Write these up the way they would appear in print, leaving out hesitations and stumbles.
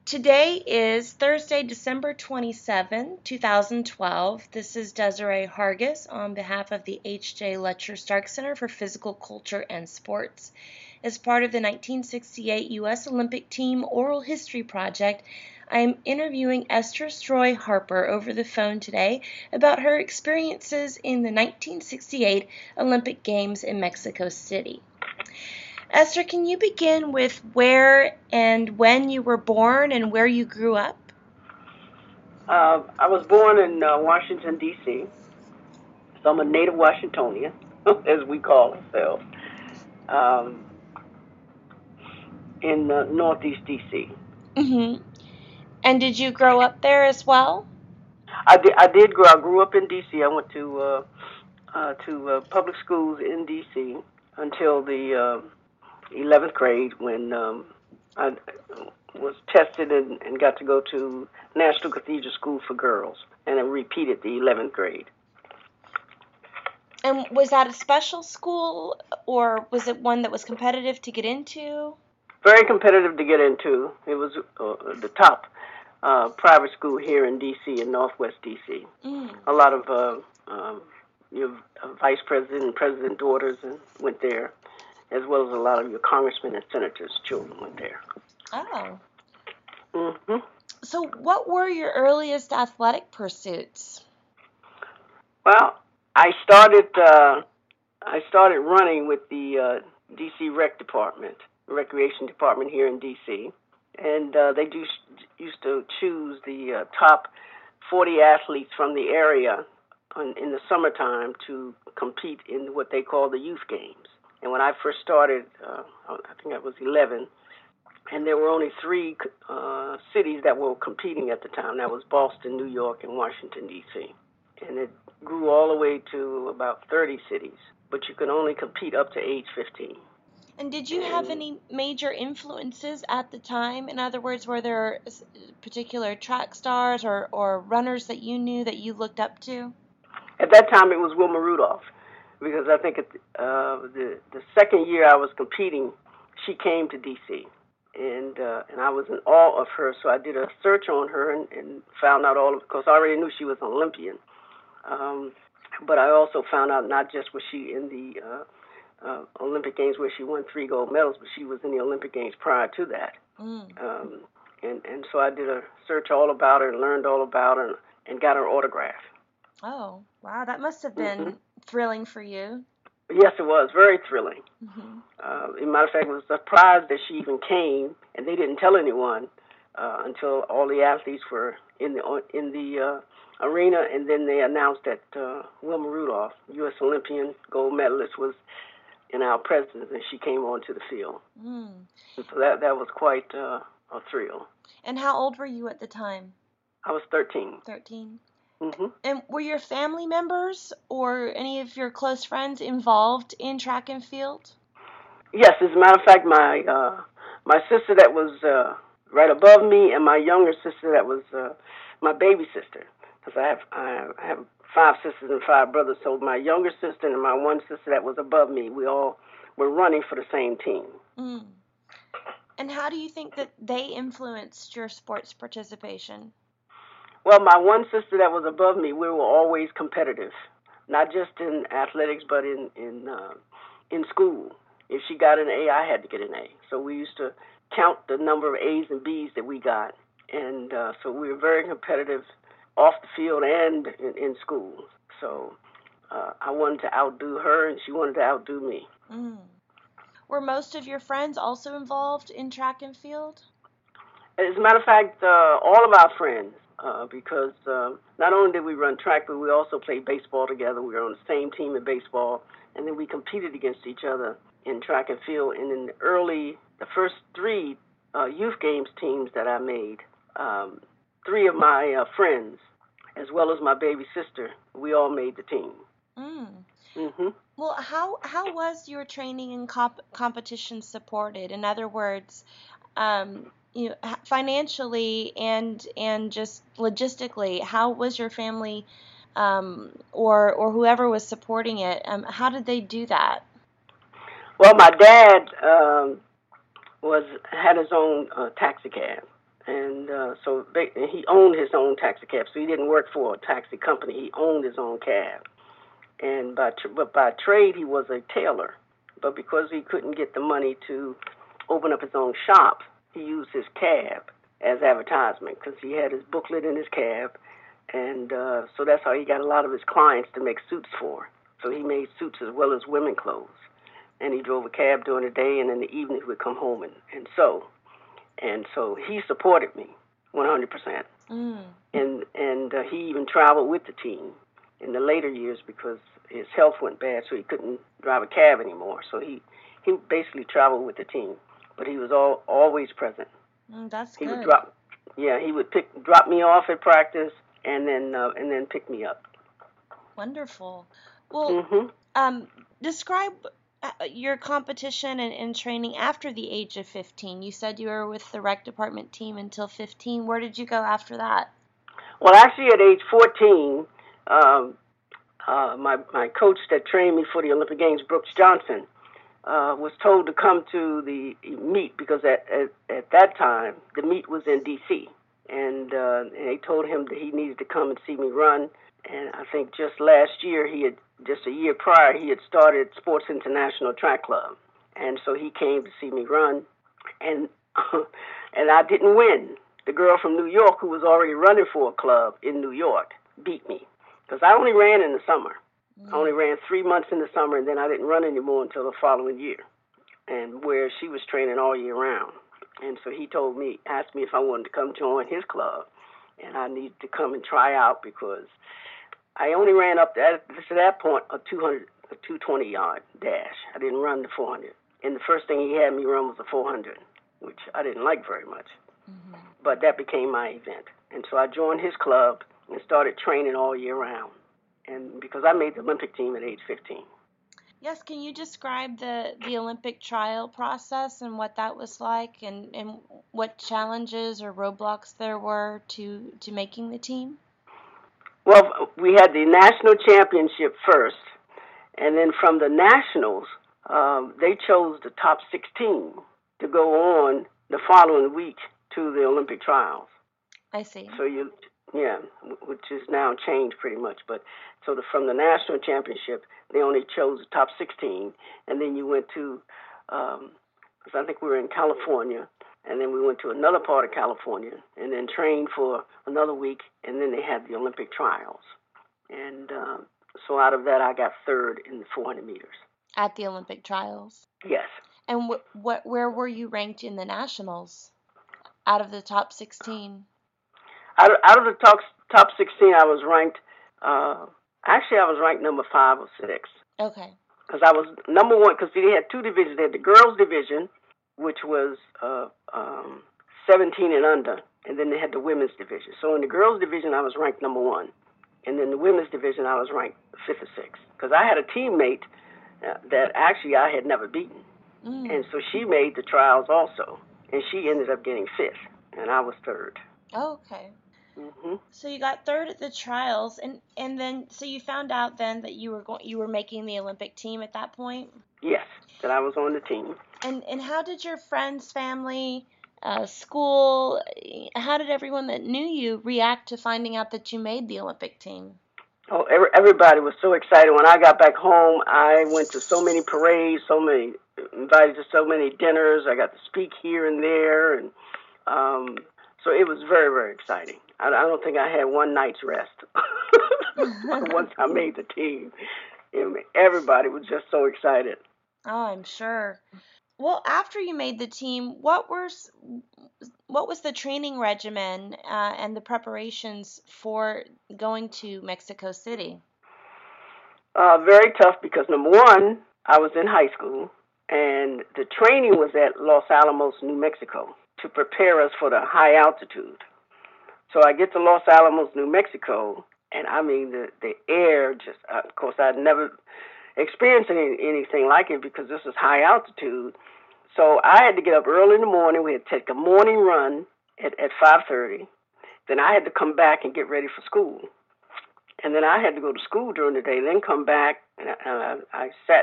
Today is Thursday, December 27, 2012. This is Desiree Hargis on behalf of the H.J. Letcher Stark Center for Physical Culture and Sports. As part of the 1968 U.S. Olympic Team Oral History Project, I am interviewing Esther Stroy Harper over the phone today about her experiences in the 1968 Olympic Games in Mexico City. Esther, can you begin with where and when you were born and where you grew up? I was born in Washington, D.C., so I'm a native Washingtonian, as we call ourselves, um, in Northeast D.C. Mm-hmm. And did you grow up there as well? I did grow. I grew up in D.C. I went to public schools in D.C. until the 11th grade when I was tested and got to go to National Cathedral School for Girls, and I repeated the 11th grade. And was that a special school, or was it one that was competitive to get into? Very competitive to get into. It was the top private school here in D.C., in Northwest D.C. A lot of your vice president and president daughters went there, as well as a lot of your congressmen and senators' children went there. Oh. Mm-hmm. So what were your earliest athletic pursuits? Well, I started running with the D.C. Recreation Department here in D.C., and they used to choose the top 40 athletes from the area in the summertime to compete in what they call the youth games. And when I first started, I think I was 11, and there were only three cities that were competing at the time. That was Boston, New York, and Washington, D.C. And it grew all the way to about 30 cities, but you could only compete up to age 15. And did you have any major influences at the time? In other words, were there particular track stars or runners that you knew that you looked up to? At that time, it was Wilma Rudolph, because I think the second year I was competing, she came to D.C., and I was in awe of her, so I did a search on her and found out all of, because I already knew she was an Olympian, but I also found out not just was she in the Olympic Games where she won 3 gold medals, but she was in the Olympic Games prior to that. And so I did a search all about her and learned all about her and got her autograph. Oh, wow. That must have been thrilling for you. Yes, it was. Very thrilling. As a matter of fact, I was surprised that she even came, and they didn't tell anyone until all the athletes were in the arena, and then they announced that Wilma Rudolph, U.S. Olympian gold medalist, was in our presence, and she came onto the field. And so that was quite a thrill. And how old were you at the time? I was 13. 13. Mm-hmm. And were your family members or any of your close friends involved in track and field? Yes, as a matter of fact, my sister that was right above me, and my younger sister that was my baby sister, because I have 5 sisters and 5 brothers. So my younger sister and my one sister that was above me, we all were running for the same team. And how do you think that they influenced your sports participation? Well, my one sister that was above me, we were always competitive, not just in athletics, but in school. If she got an A, I had to get an A. So we used to count the number of A's and B's that we got, and so we were very competitive off the field and in school. So I wanted to outdo her, and she wanted to outdo me. Were most of your friends also involved in track and field? As a matter of fact, all of our friends, because not only did we run track, but we also played baseball together. We were on the same team in baseball, and then we competed against each other in track and field. And in the first 3 youth games teams that I made, 3 of my friends, as well as my baby sister, we all made the team. Well, how was your training and competition supported? In other words, financially and just logistically, how was your family or whoever was supporting it? How did they do that? Well, my dad had his own taxi cab, And he owned his own taxi cab, so he didn't work for a taxi company. He owned his own cab. And but by trade, he was a tailor. But because he couldn't get the money to open up his own shop, he used his cab as advertisement because he had his booklet in his cab. And so that's how he got a lot of his clients to make suits for. So he made suits as well as women clothes. And he drove a cab during the day, and in the evening he would come home and sew. And so he supported me 100%. And he even traveled with the team in the later years because his health went bad, so he couldn't drive a cab anymore. So he basically traveled with the team, but he was always present. That's he good. He would drop me off at practice and then pick me up. Wonderful. Well, describe your competition and training after the age of 15. You said you were with the rec department team until 15. Where did you go after that? Well, actually, at age 14, my coach that trained me for the Olympic Games, Brooks Johnson, was told to come to the meet because at that time the meet was in D.C. And they told him that he needed to come and see me run. And I think just a year prior, he had started Sports International Track Club. And so he came to see me run. And I didn't win. The girl from New York who was already running for a club in New York beat me. Because I only ran in the summer. I only ran 3 months in the summer, and then I didn't run anymore until the following year. And where she was training all year round. And so he asked me if I wanted to come join his club. And I needed to come and try out because I only ran up to that point a 220-yard dash. I didn't run the 400. And the first thing he had me run was a 400, which I didn't like very much. But that became my event. And so I joined his club and started training all year round. And because I made the Olympic team at age 15. Yes, can you describe the Olympic trial process and what that was like and what challenges or roadblocks there were to making the team? Well, we had the national championship first, and then from the nationals, they chose the top 16 to go on the following week to the Olympic trials. I see. So which is now changed pretty much. But from the national championship, they only chose the top 16, and then you went to, because I think we were in California, and then we went to another part of California, and then trained for another week, and then they had the Olympic trials. And so out of that, I got third in the 400 meters. At the Olympic trials? Yes. And where were you ranked in the nationals out of the top 16? Out of the top 16, I was ranked, actually I was ranked number 5 or 6. Okay. Because I was number 1, because they had 2 divisions. They had the girls division, which was 17 and under, and then they had the women's division. So in the girls division, I was ranked number 1. And then the women's division, I was ranked 5th or 6th. Because I had a teammate that actually I had never beaten. And so she made the trials also. And she ended up getting 5th, and I was 3rd. Oh, okay. So you got 3rd at the trials, and then so you found out then that you were making the Olympic team at that point? Yes, that I was on the team. And how did your friends, family, school, how did everyone that knew you react to finding out that you made the Olympic team? Oh, everybody was so excited. When I got back home, I went to so many parades, invited to so many dinners. I got to speak here and there, and so it was very, very exciting. I don't think I had one night's rest once I made the team. Everybody was just so excited. Oh, I'm sure. Well, after you made the team, what was the training regimen and the preparations for going to Mexico City? Very tough because, number one, I was in high school, and the training was at Los Alamos, New Mexico, to prepare us for the high altitude. So I get to Los Alamos, New Mexico, and I mean, the air just, of course, I'd never experienced anything like it because this is high altitude. So I had to get up early in the morning. We had to take a morning run at 5:30. Then I had to come back and get ready for school. And then I had to go to school during the day, then come back, and I sat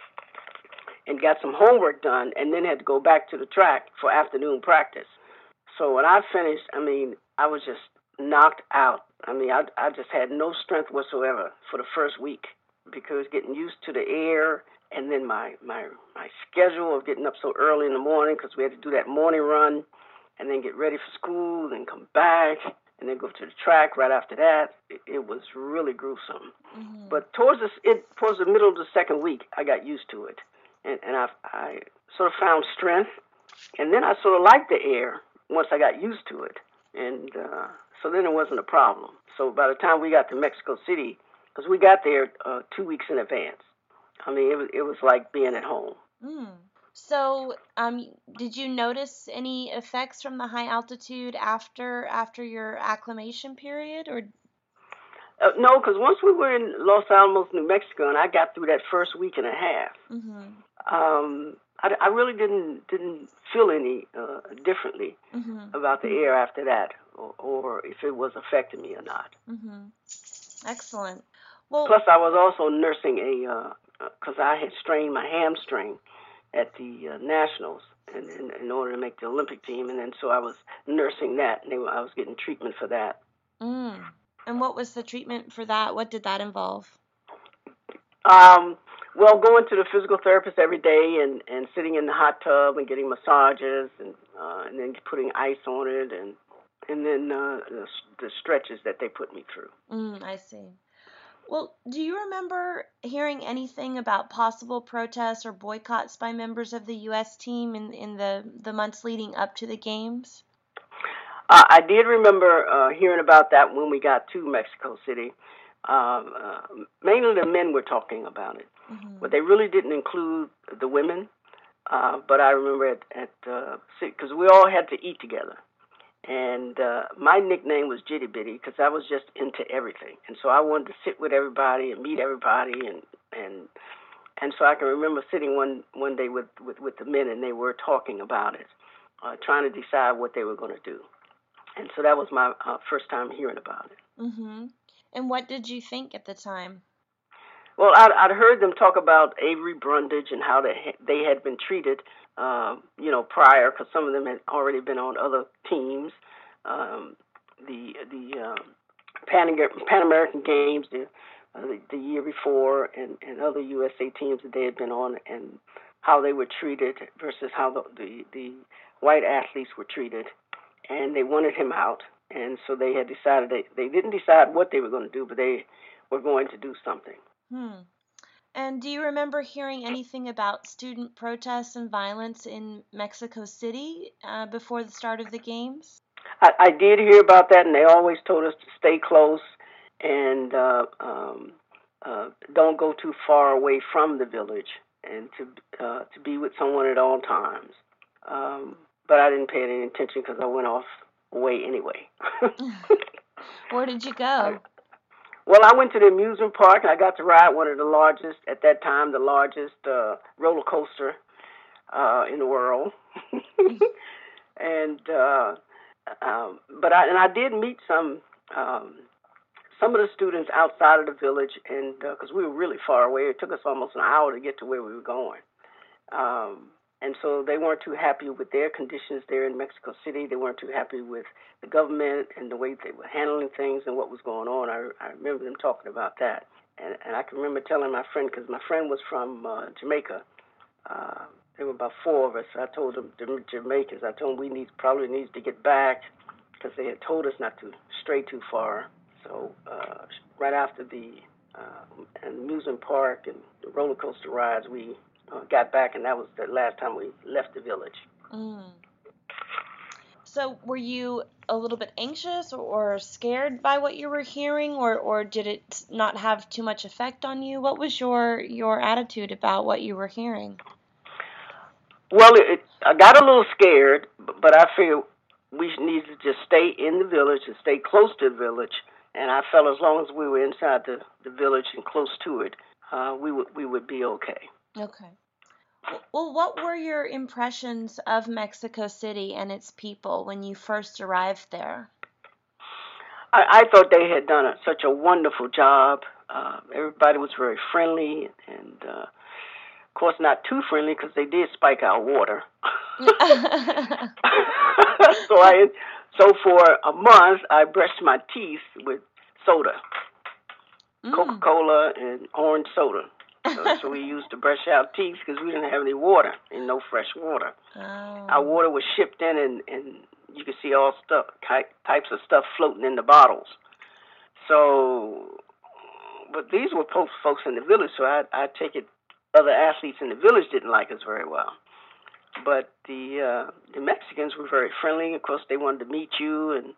and got some homework done, and then had to go back to the track for afternoon practice. So when I finished, I mean, I was just knocked out. I mean, I just had no strength whatsoever for the first week because getting used to the air and then my schedule of getting up so early in the morning because we had to do that morning run and then get ready for school, then come back and then go to the track right after that. It was really gruesome. Mm-hmm. But towards the middle of the second week, I got used to it, and I sort of found strength, and then I sort of liked the air once I got used to it, and so then it wasn't a problem. So by the time we got to Mexico City, because we got there 2 weeks in advance, I mean it was like being at home. Mm. So, did you notice any effects from the high altitude after your acclimation period, or? No, because once we were in Los Alamos, New Mexico, and I got through that first week and a half, I really didn't feel any differently about the air after that, or if it was affecting me or not. Excellent. Well, plus I was also nursing because I had strained my hamstring at the Nationals in order to make the Olympic team, and then so I was nursing that, and I was getting treatment for that. And what was the treatment for that? What did that involve? Well, going to the physical therapist every day and sitting in the hot tub and getting massages and then putting ice on it and then the stretches that they put me through. I see. Well, do you remember hearing anything about possible protests or boycotts by members of the U.S. team in the months leading up to the games? I did remember hearing about that when we got to Mexico City. Mainly the men were talking about it, but they really didn't include the women. But I remember because we all had to eat together. And my nickname was Jitty Bitty because I was just into everything, and so I wanted to sit with everybody and meet everybody, and so I can remember sitting one day with the men, and they were talking about it, trying to decide what they were going to do, and so that was my first time hearing about it. And what did you think at the time? Well, I'd heard them talk about Avery Brundage and how they had been treated, prior, because some of them had already been on other teams. The Pan American Games the year before, and other USA teams that they had been on, and how they were treated versus how the white athletes were treated, and they wanted him out, and so they had decided they didn't decide what they were going to do, but they were going to do something. And do you remember hearing anything about student protests and violence in Mexico City before the start of the games? I did hear about that, and they always told us to stay close and don't go too far away from the village, and to be with someone at all times. But I didn't pay any attention because I went off away anyway. Where did you go? Well, I went to the amusement park, and I got to ride one of the largest, at that time, the largest roller coaster in the world. And I did meet some of the students outside of the village, and because we were really far away, it took us almost an hour to get to where we were going. And so they weren't too happy with their conditions there in Mexico City. They weren't too happy with the government and the way they were handling things and what was going on. I remember them talking about that. And I can remember telling my friend, because my friend was from Jamaica. There were about four of us. I told them, the Jamaicans, I told them we probably need to get back because they had told us not to stray too far. So right after the amusement park and the roller coaster rides, we got back, and that was the last time we left the village. So were you a little bit anxious or scared by what you were hearing, or did it not have too much effect on you? What was your attitude about what you were hearing? Well, I got a little scared, but I figured we needed to just stay in the village and stay close to the village. And I felt as long as we were inside the village and close to it, we would be okay. Okay. Well, what were your impressions of Mexico City and its people when you first arrived there? I thought they had done such a wonderful job. Everybody was very friendly, and of course not too friendly because they did spike our water. so for a month, I brushed my teeth with soda, Coca-Cola and orange soda. So we used to brush our teeth because we didn't have any water and no fresh water. Oh. Our water was shipped in, and you could see all types of stuff floating in the bottles. So, but these were folks in the village, so I take it other athletes in the village didn't like us very well. But the Mexicans were very friendly. Of course, they wanted to meet you and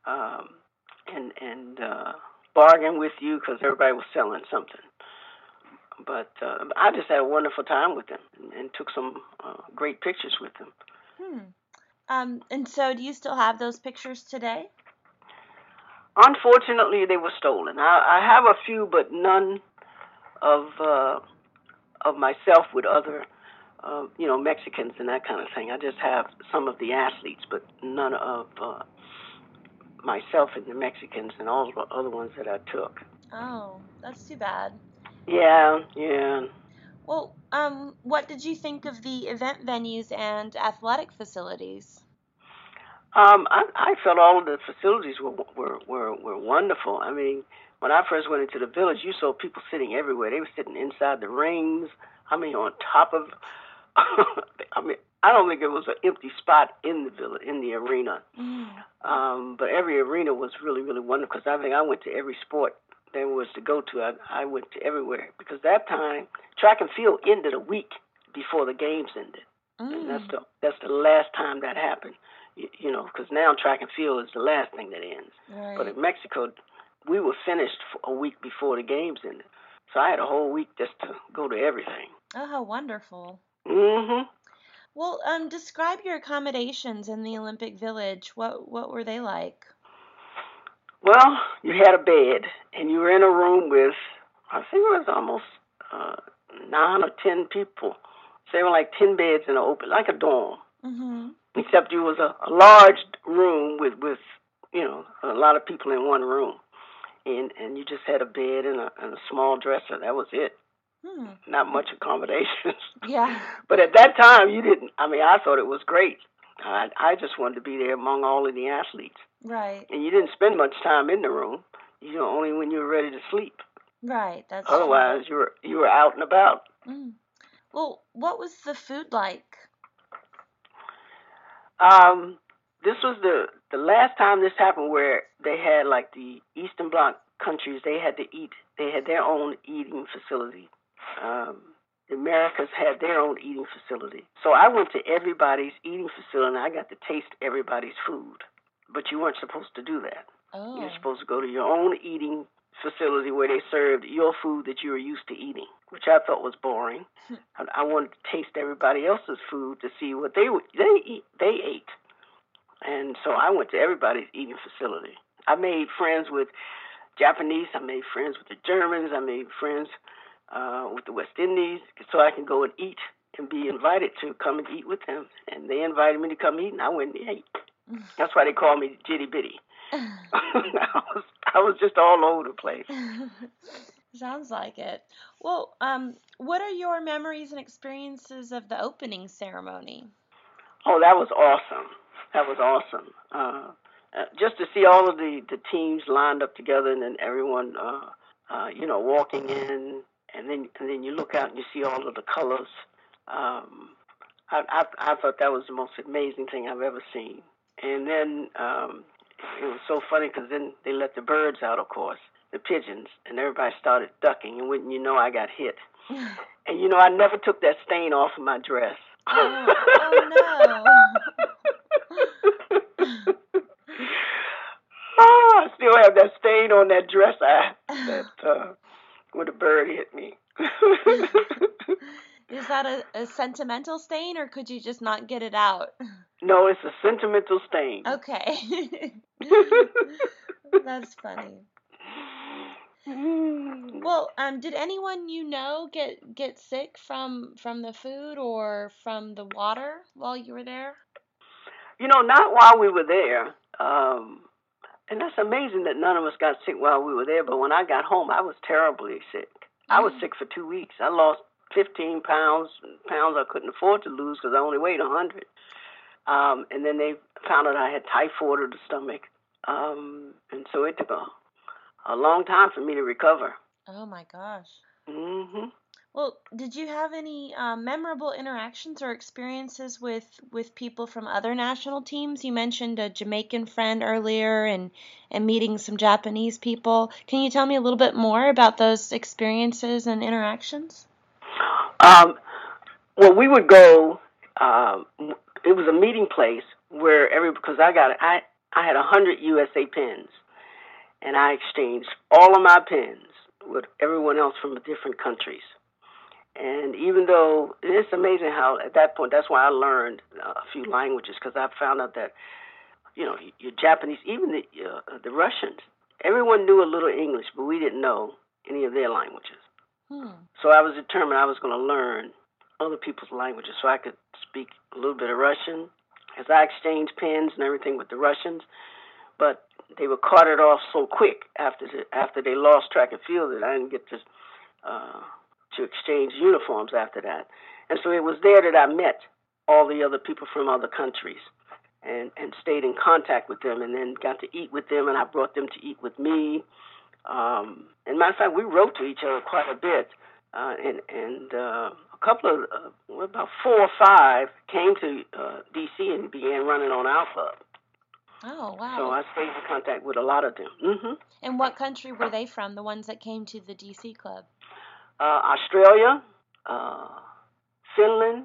bargain with you because everybody was selling something. But I just had a wonderful time with them and took some great pictures with them. And so do you still have those pictures today? Unfortunately, they were stolen. I have a few, but none of myself with other, Mexicans and that kind of thing. I just have some of the athletes, but none of myself and the Mexicans and all the other ones that I took. Oh, that's too bad. Yeah. Well, what did you think of the event venues and athletic facilities? I felt all of the facilities were wonderful. I mean, when I first went into the village, you saw people sitting everywhere. They were sitting inside the rings. I mean, on top of. I don't think there was an empty spot in the village, in the arena. But every arena was really, really wonderful because I think I went to every sport there was to go to. I went to everywhere because that time track and field ended a week before the games ended. And that's the last time that happened. Because now track and field is the last thing that ends. Right. But in Mexico, we were finished a week before the games ended. So I had a whole week just to go to everything. Oh, how wonderful. Mm-hmm. Well, describe your accommodations in the Olympic Village. What were they like? Well, you had a bed, and you were in a room with, I think it was almost 9 or 10 people. So they were like 10 beds in an open, like a dorm. Mm-hmm. Except it was a large room with a lot of people in one room, and you just had a bed and a small dresser. That was it. Not much accommodations. Yeah. But at that time, you didn't. I mean, I thought it was great. I just wanted to be there among all of the athletes. Right. And you didn't spend much time in the room. Only when you were ready to sleep. Right. That's Otherwise, true. you were out and about. Well, what was the food like? This was the last time this happened where they had like the Eastern Bloc countries. They had to eat. They had their own eating facility. The Americas had their own eating facility. So I went to everybody's eating facility and I got to taste everybody's food. But you weren't supposed to do that. Oh. You're supposed to go to your own eating facility where they served your food that you were used to eating, which I thought was boring. I wanted to taste everybody else's food to see what they ate. And so I went to everybody's eating facility. I made friends with Japanese. I made friends with the Germans. I made friends with the West Indies so I can go and eat and be invited to come and eat with them. And they invited me to come eat, and I went and ate. That's why they call me Jitty Bitty. I was just all over the place. Sounds like it. Well, what are your memories and experiences of the opening ceremony? Oh, that was awesome. That was awesome. Just to see all of the teams lined up together, and then everyone, walking in, and then you look out and you see all of the colors. I thought that was the most amazing thing I've ever seen. And then it was so funny because then they let the birds out, of course, the pigeons, and everybody started ducking, and wouldn't you know, I got hit. And I never took that stain off of my dress. Oh no. I still have that stain on that dress where the bird hit me. Is that a sentimental stain, or could you just not get it out? No, it's a sentimental stain. Okay. That's funny. Well, did anyone get sick from the food or from the water while you were there? Not while we were there. And that's amazing that none of us got sick while we were there. But when I got home, I was terribly sick. I was sick for 2 weeks. I lost 15 pounds I couldn't afford to lose because I only weighed 100. And then they found out I had typhoid of the stomach. And so it took a long time for me to recover. Oh my gosh. Hmm. Well, did you have any memorable interactions or experiences with people from other national teams? You mentioned a Jamaican friend earlier and meeting some Japanese people. Can you tell me a little bit more about those experiences and interactions? Um, well, we would go. It was a meeting place where because I had 100 USA pins, and I exchanged all of my pins with everyone else from different countries. And even though it's amazing how at that point, that's why I learned a few languages, because I found out that your Japanese, even the Russians, everyone knew a little English, but we didn't know any of their languages. So I was determined I was going to learn other people's languages so I could speak a little bit of Russian, as I exchanged pens and everything with the Russians. But they were carted off so quick after they lost track and field that I didn't get to exchange uniforms after that. And so it was there that I met all the other people from other countries and stayed in contact with them, and then got to eat with them, and I brought them to eat with me. And matter of fact, we wrote to each other quite a bit, and a couple of about 4 or 5 came to D.C. and began running on our club. Oh, wow. So I stayed in contact with a lot of them. Mm-hmm. And what country were they from, the ones that came to the D.C. club? Australia, Finland,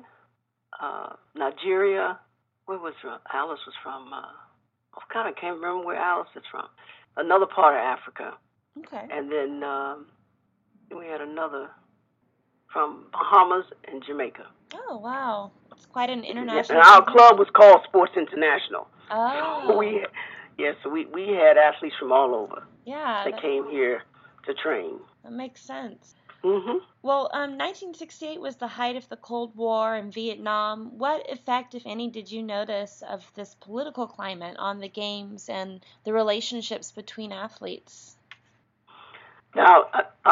Nigeria. Where was Alice was from? I kind of can't remember where Alice is from. Another part of Africa. Okay. And then we had another from Bahamas and Jamaica. Oh, wow. It's quite an international. And our club was called Sports International. Oh. So we had athletes from all over. Yeah. That came here to train. That makes sense. Mm-hmm. Well, 1968 was the height of the Cold War in Vietnam. What effect, if any, did you notice of this political climate on the games and the relationships between athletes? Now,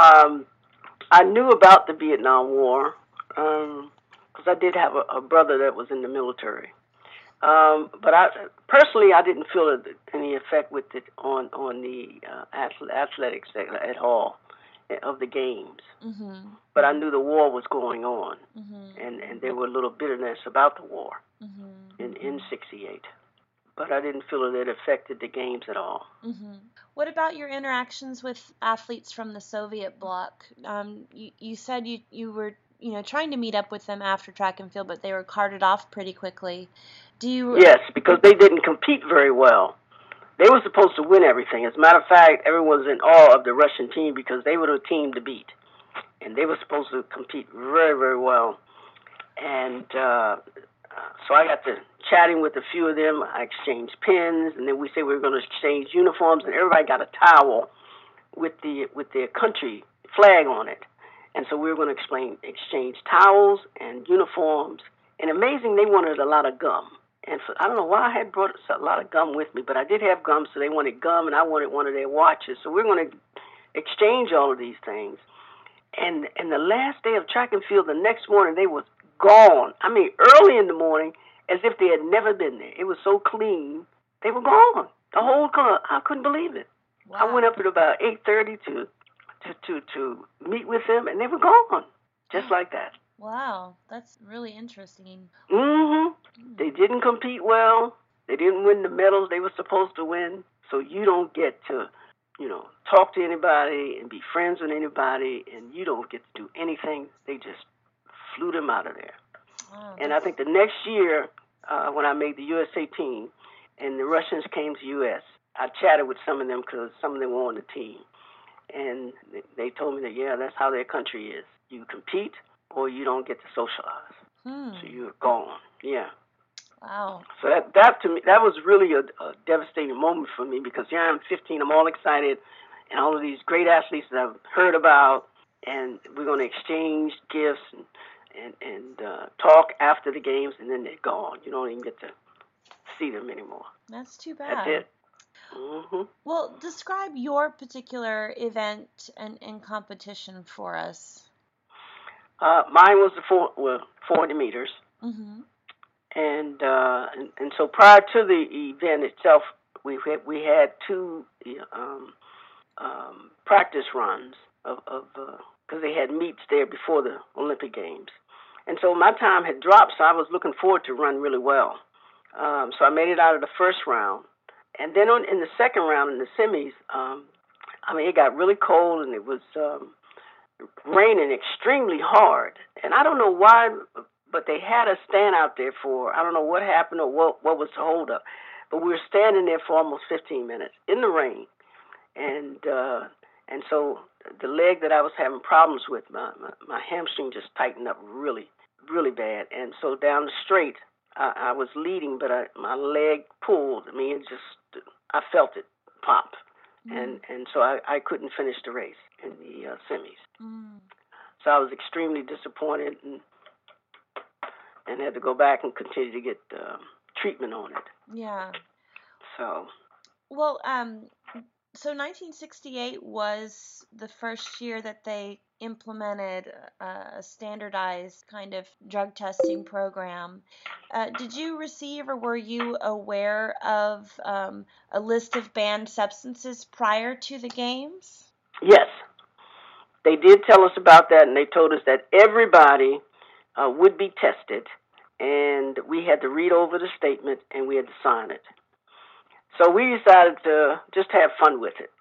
I knew about the Vietnam War because I did have a brother that was in the military. But personally, I didn't feel any effect with it on the athletics at all of the games. Mm-hmm. But I knew the war was going on, mm-hmm. and there were a little bitterness about the war mm-hmm. in '68. But I didn't feel that it affected the games at all. Mm-hmm. What about your interactions with athletes from the Soviet bloc? You said you were trying to meet up with them after track and field, but they were carted off pretty quickly. Yes, because they didn't compete very well. They were supposed to win everything. As a matter of fact, everyone was in awe of the Russian team because they were the team to beat. And they were supposed to compete very, very well. And so I got to chatting with a few of them. I exchanged pins, and then we said we were going to exchange uniforms, and everybody got a towel with their country flag on it. And so we were going to exchange towels and uniforms. And amazing, they wanted a lot of gum. And I don't know why I had brought a lot of gum with me, but I did have gum, so they wanted gum, and I wanted one of their watches. So we're going to exchange all of these things. And the last day of track and field, the next morning, they was gone. I mean, early in the morning, as if they had never been there. It was so clean. They were gone. The whole club. I couldn't believe it. Wow. I went up at about 8:30 to meet with them, and they were gone, just like that. Wow, that's really interesting. Mm-hmm. They didn't compete well. They didn't win the medals they were supposed to win. So you don't get to, talk to anybody and be friends with anybody, and you don't get to do anything. They just flew them out of there. Oh, and I think the next year, when I made the USA team, and the Russians came to U.S., I chatted with some of them because some of them were on the team. And they told me that, yeah, that's how their country is. You compete, or you don't get to socialize. So you're gone. Yeah. Wow. So that to me, that was really a devastating moment for me because I'm 15, I'm all excited, and all of these great athletes that I've heard about, and we're going to exchange gifts and talk after the games, and then they're gone. You don't even get to see them anymore. That's too bad. That's it. Mm-hmm. Well, describe your particular event and competition for us. Mine was the 400 meters. Mm-hmm. And so prior to the event itself, we had two practice runs of because they had meets there before the Olympic Games, and so my time had dropped, so I was looking forward to run really well. So I made it out of the first round, and then in the second round in the semis, it got really cold and it was raining extremely hard, and I don't know why, but they had us stand out there for I don't know what happened or what was the holdup, but we were standing there for almost 15 minutes in the rain, and so the leg that I was having problems with, my hamstring just tightened up really, really bad, and so down the straight, I was leading, but my leg pulled. I mean, I felt it pop, and so I couldn't finish the race in the semis. So I was extremely disappointed and had to go back and continue to get treatment on it. Yeah. So. Well, so 1968 was the first year that they implemented a standardized kind of drug testing program. Did you receive or were you aware of a list of banned substances prior to the games? Yes. They did tell us about that, and they told us that everybody would be tested, and we had to read over the statement, and we had to sign it. So we decided to just have fun with it.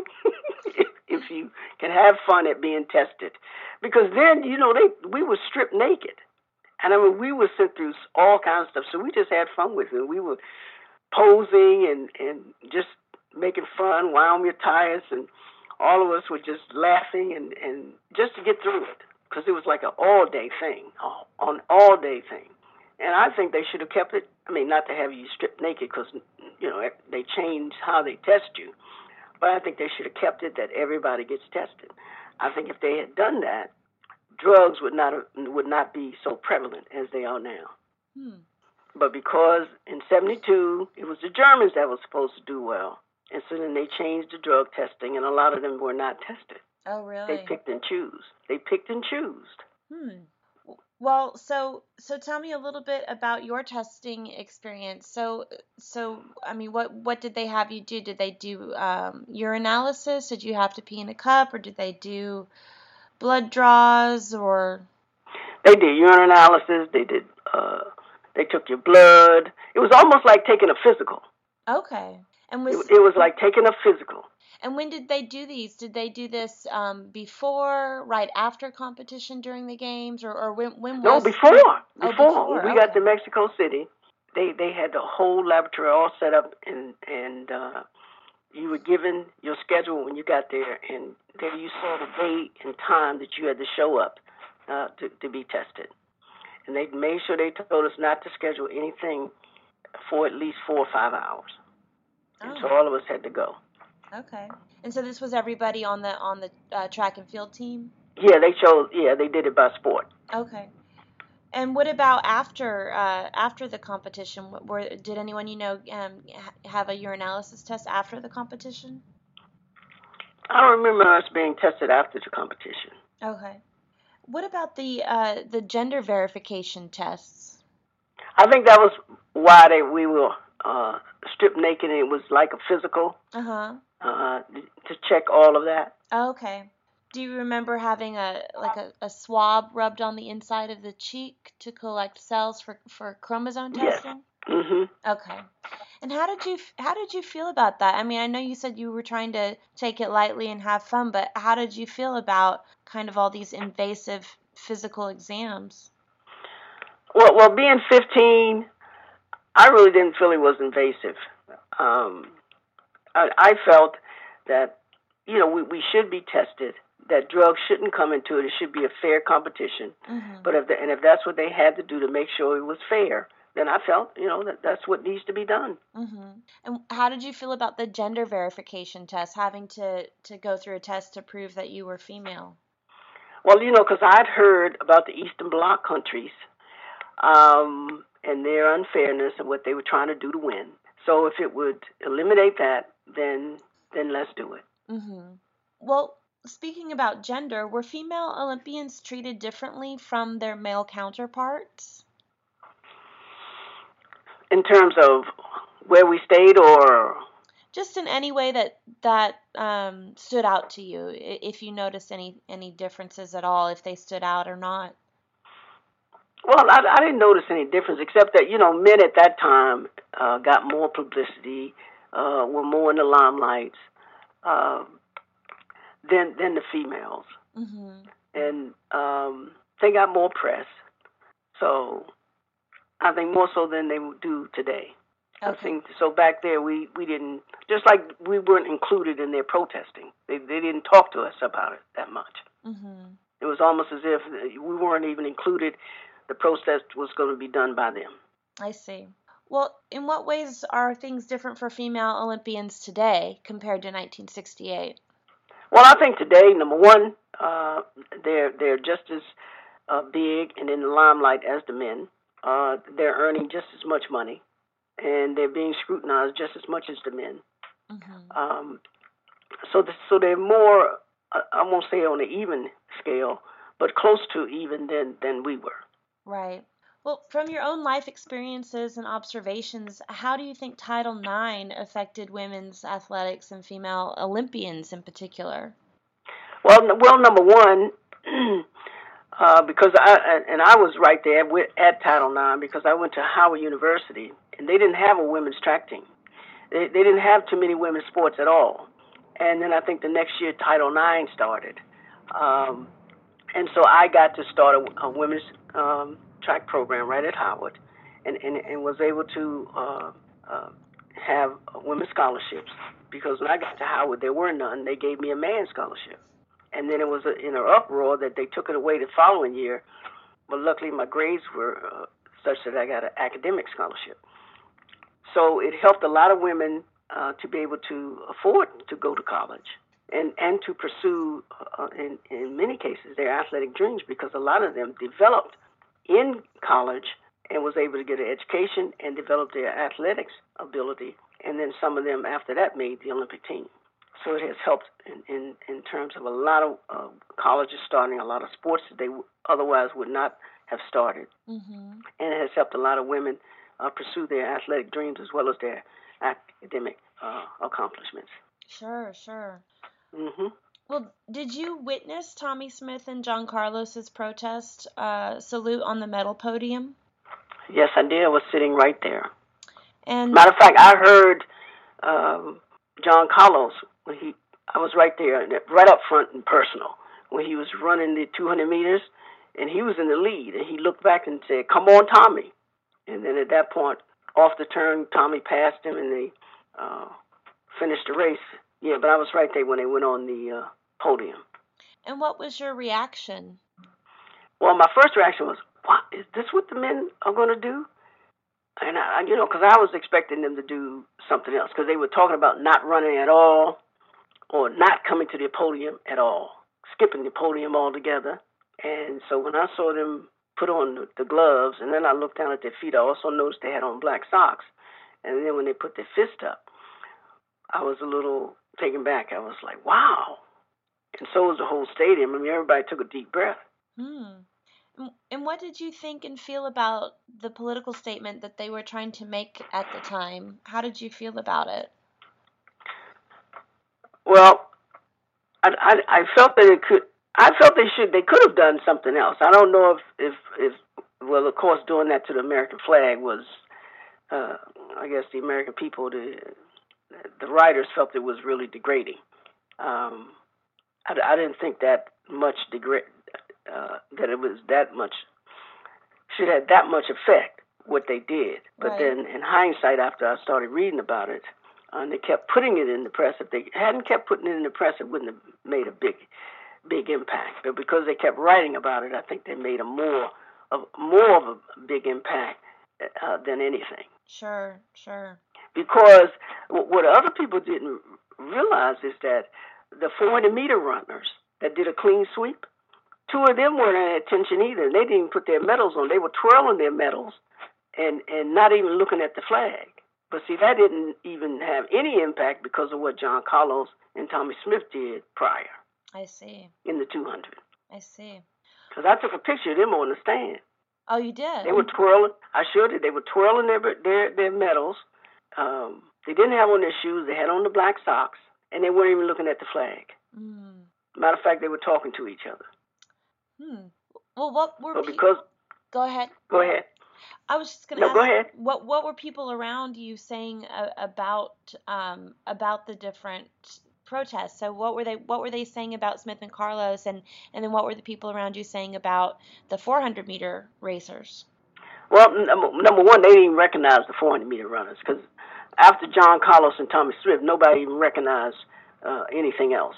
if you can have fun at being tested. Because then, we were stripped naked. And we were sent through all kinds of stuff. So we just had fun with it. We were posing and just making fun, wound your tires, and all of us were just laughing and just to get through it. Because it was like an all-day thing, an all-day thing. And I think they should have kept it. I mean, not to have you stripped naked because, they changed how they test you. But I think they should have kept it that everybody gets tested. I think if they had done that, drugs would not be so prevalent as they are now. But because in 1972, it was the Germans that were supposed to do well. And so then they changed the drug testing, and a lot of them were not tested. Oh, really? They picked and chose. Well, so tell me a little bit about your testing experience. So I mean, what did they have you do? Did they do urinalysis? Did you have to pee in a cup, or did they do blood draws, or? They did urinalysis. They did. They took your blood. It was almost like taking a physical. Okay. And it was like taking a physical. And when did they do these? Did they do this before, right after competition during the games, or when was? No, before. Before. When we got to Mexico City, they had the whole laboratory all set up, and you were given your schedule when you got there, and there you saw the day and time that you had to show up to be tested. And they made sure they told us not to schedule anything for at least 4 or 5 hours. And so all of us had to go. Okay. And so this was everybody on the track and field team? Yeah, they did it by sport. Okay. And what about after the competition? Did anyone have a urinalysis test after the competition? I don't remember us being tested after the competition. Okay. What about the gender verification tests? I think that was why we were stripped naked, and it was like a physical. To check all of that. Okay. Do you remember having a swab rubbed on the inside of the cheek to collect cells for chromosome testing? Yes. Okay. And how did you feel about that? I mean, I know you said you were trying to take it lightly and have fun, but how did you feel about kind of all these invasive physical exams? Well, being 15, I really didn't feel it was invasive. I felt that, we should be tested, that drugs shouldn't come into it. It should be a fair competition. But if that's what they had to do to make sure it was fair, then I felt, that's what needs to be done. And how did you feel about the gender verification test, having to go through a test to prove that you were female? Well, because I'd heard about the Eastern Bloc countries and their unfairness and what they were trying to do to win. So if it would eliminate that, then let's do it. Well, speaking about gender, were female Olympians treated differently from their male counterparts? In terms of where we stayed, or just in any way that stood out to you, if you noticed any differences at all, if they stood out or not. well, I didn't notice any difference except that men at that time got more publicity, were more in the limelight uh, than the females, Mhm. and they got more press. So I think more so than they do today. I Okay. think so. Back there, we didn't, just like we weren't included in their protesting. They didn't talk to us about it that much. Mhm. It was almost as if we weren't even included. The protest was going to be done by them. I see. Well, in what ways are things different for female Olympians today compared to 1968? Well, I think today, number one, they're just as big and in the limelight as the men. They're earning just as much money, and they're being scrutinized just as much as the men. Mhm. Um, so they're more. I won't say on an even scale, but close to even than we were. Right. Well, from your own life experiences and observations, how do you think Title IX affected women's athletics and female Olympians in particular? Well, number one, because I was right there at Title IX because I went to Howard University and they didn't have a women's track team. They didn't have too many women's sports at all. And then I think the next year Title IX started, um, and so I got to start a women's track program right at Howard, and was able to have women's scholarships because when I got to Howard there were none. They gave me a man's scholarship, and then it was in an uproar that they took it away the following year. But luckily my grades were such that I got an academic scholarship. So it helped a lot of women to be able to afford to go to college and to pursue, in many cases, their athletic dreams because a lot of them developed in college and was able to get an education and develop their athletics ability. And then some of them after that made the Olympic team. So it has helped in terms of a lot of colleges starting a lot of sports that they otherwise would not have started. Mhm. And it has helped a lot of women pursue their athletic dreams as well as their academic accomplishments. Sure, sure. Hmm. Well, did you witness Tommy Smith and John Carlos's protest salute on the medal podium? Yes, I did. I was sitting right there. And Matter of fact, I heard John Carlos when I was right there, right up front and personal, when he was running the 200 meters, and he was in the lead, and he looked back and said, "Come on, Tommy." And then at that point, off the turn, Tommy passed him, and they uh, finished the race. Yeah, but I was right there when they went on the podium. what was your reaction? Well, my first reaction was, "What is this? What the men are going to do?" And because I was expecting them to do something else, because they were talking about not running at all, or not coming to the podium at all, skipping the podium altogether. And so when I saw them put on the gloves, and then I looked down at their feet, I also noticed they had on black socks. And then when they put their fist up, I was a little taken back. I was like, wow. And so was the whole stadium. I mean, everybody took a deep breath. Hmm. And what did you think and feel about the political statement that they were trying to make at the time? How did you feel about it? Well, I felt that it could. I felt they could have done something else. I don't know if well, of course, doing that to the American flag was, I guess, the American people, the writers felt it was really degrading. Um, I didn't think that much that it was that much should have that much effect what they did. But Right. then in hindsight, after I started reading about it, and they kept putting it in the press. If they hadn't kept putting it in the press, it wouldn't have made a big impact. But because they kept writing about it, I think they made more of a big impact than anything. Sure, sure. Because what other people didn't realize is that the 400-meter runners that did a clean sweep, two of them weren't at attention either. They didn't even put their medals on. They were twirling their medals and not even looking at the flag. But see, that didn't even have any impact because of what John Carlos and Tommy Smith did prior I see. in the 200. I see. Because I took a picture of them on the stand. Oh, you did? They were twirling. I sure did. They were twirling their medals. They didn't have on their shoes. They had on the black socks, and they weren't even looking at the flag. Mm. Matter of fact, they were talking to each other. Well, what were Go ahead. Go ahead. I was just going to ask. Go ahead. What were people around you saying about the different protests? So what were they saying about Smith and Carlos, and then what were the people around you saying about the 400-meter racers? Well, number one, they didn't even recognize the 400-meter runners, because after John Carlos and Tommy Swift, nobody even recognized anything else.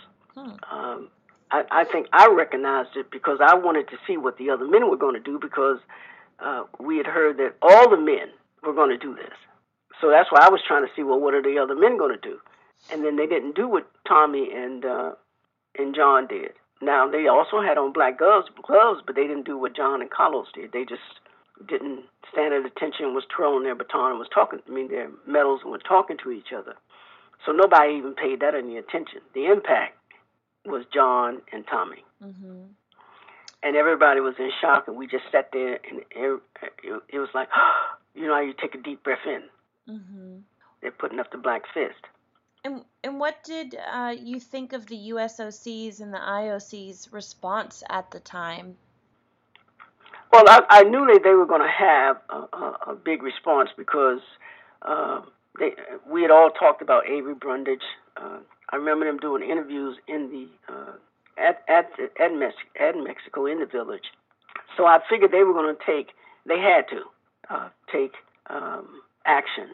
I think I recognized it because I wanted to see what the other men were going to do, because we had heard that all the men were going to do this. So that's why I was trying to see, well, what are the other men going to do? And then they didn't do what Tommy and John did. Now, they also had on black gloves, but they didn't do what John and Carlos did. They just didn't stand at attention, was twirling their baton, and their medals, and were talking to each other. So nobody even paid that any attention. The impact was John and Tommy. Mm-hmm. And everybody was in shock, and we just sat there, and it was like, you know how you take a deep breath in? Mm-hmm. They're putting up the black fist. And what did you think of the USOC's and the IOC's response at the time? Well, I knew they were going to have a big response, because we had all talked about Avery Brundage. I remember them doing interviews in the at Mexico, in the village. So I figured they were going to take action.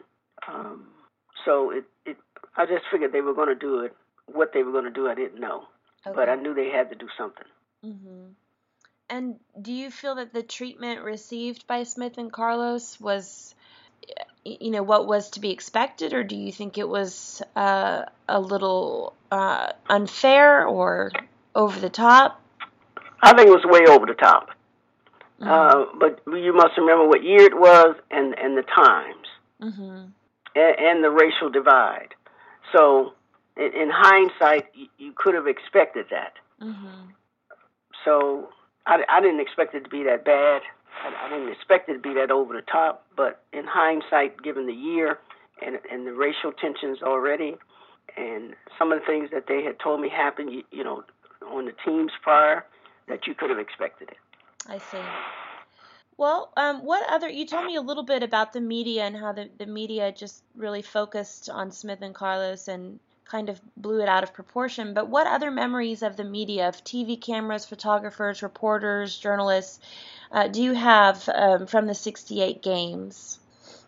So I just figured they were going to do it. What they were going to do, I didn't know. Okay. But I knew they had to do something. Mm-hmm. And do you feel that the treatment received by Smith and Carlos was, what was to be expected, or do you think it was a little unfair or over the top? I think it was way over the top. Mm-hmm. But you must remember what year it was, and the times, mm-hmm. and the racial divide. So in hindsight, you could have expected that. Mm-hmm. So I didn't expect it to be that bad. I didn't expect it to be that over the top. But in hindsight, given the year and the racial tensions already, and some of the things that they had told me happened, on the teams prior, that you could have expected it. I see. Well, you told me a little bit about the media and how the media just really focused on Smith and Carlos and kind of blew it out of proportion. But what other memories of the media, of TV cameras, photographers, reporters, journalists, do you have from the 68 games?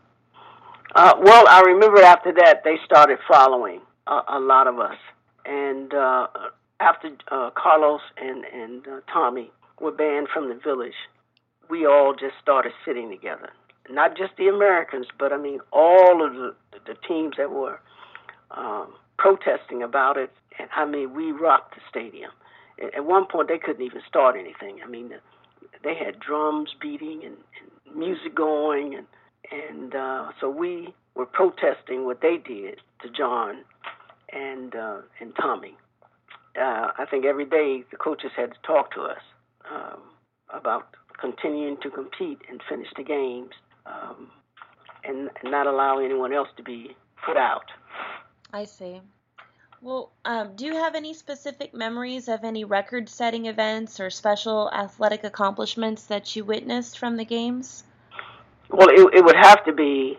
Well, I remember after that they started following a lot of us. And after Carlos and Tommy were banned from the village, we all just started sitting together. Not just the Americans, but all of the teams that were protesting about it. And we rocked the stadium. At one point, they couldn't even start anything. They had drums beating and music going, and so we were protesting what they did to John and Tommy. I think every day the coaches had to talk to us about continuing to compete and finish the games, and not allow anyone else to be put out. I see. Well, do you have any specific memories of any record-setting events or special athletic accomplishments that you witnessed from the games? Well, it would have to be,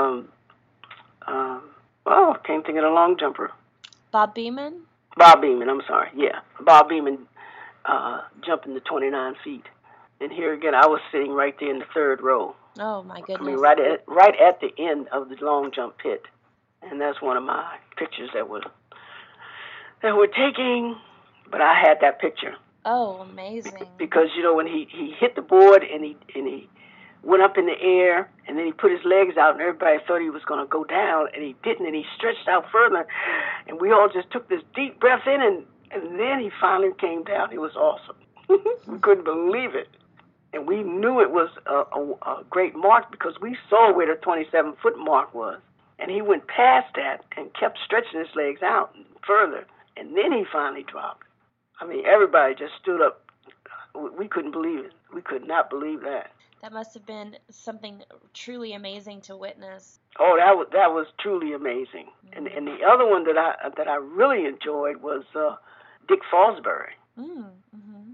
can't think of the long jumper. Bob Beamon? Bob Beamon, I'm sorry, yeah. Bob Beamon jumping the 29 feet. And here again, I was sitting right there in the third row. Oh, my goodness. Right at the end of the long jump pit. And that's one of my pictures that we're taking, but I had that picture. Oh, amazing. Because, when he hit the board and he went up in the air, and then he put his legs out, and everybody thought he was going to go down, and he didn't, and he stretched out further, and we all just took this deep breath in, and then he finally came down. It was awesome. We couldn't believe it. And we knew it was a great mark because we saw where the 27-foot mark was. And he went past that and kept stretching his legs out further. And then he finally dropped. Everybody just stood up. We couldn't believe it. We could not believe that. That must have been something truly amazing to witness. Oh, that was truly amazing. And the other one that I really enjoyed was Dick Fosbury. Mm-hmm.